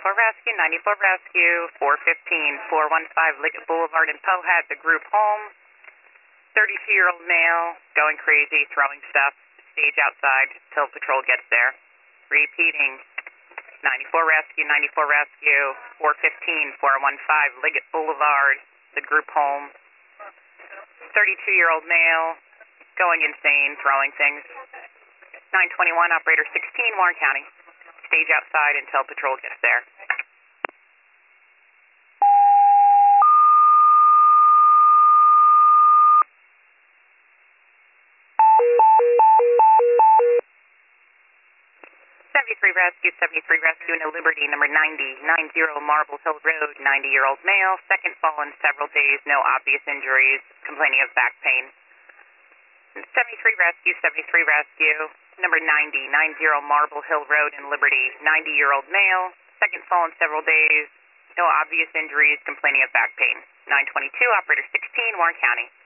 Rescue, 94 Rescue, 415, 415 Liggett Boulevard in Pohat, the group home. 32-year-old male, going crazy, throwing stuff. Stage outside till patrol gets there. Repeating, 94 Rescue, 94 Rescue, 415, 415 Liggett Boulevard, the group home. 32-year-old male, going insane, throwing things. 921, operator 16, Warren County. Stage outside until patrol gets there. Rescue, 73 Rescue, No Liberty, number 90 Marble Hill Road, 90-year-old male, second fall in several days, no obvious injuries, complaining of back pain. 73 Rescue, number 90 Marble Hill Road in Liberty, 90-year-old male, second fall in several days, no obvious injuries, complaining of back pain. 922, operator 16, Warren County.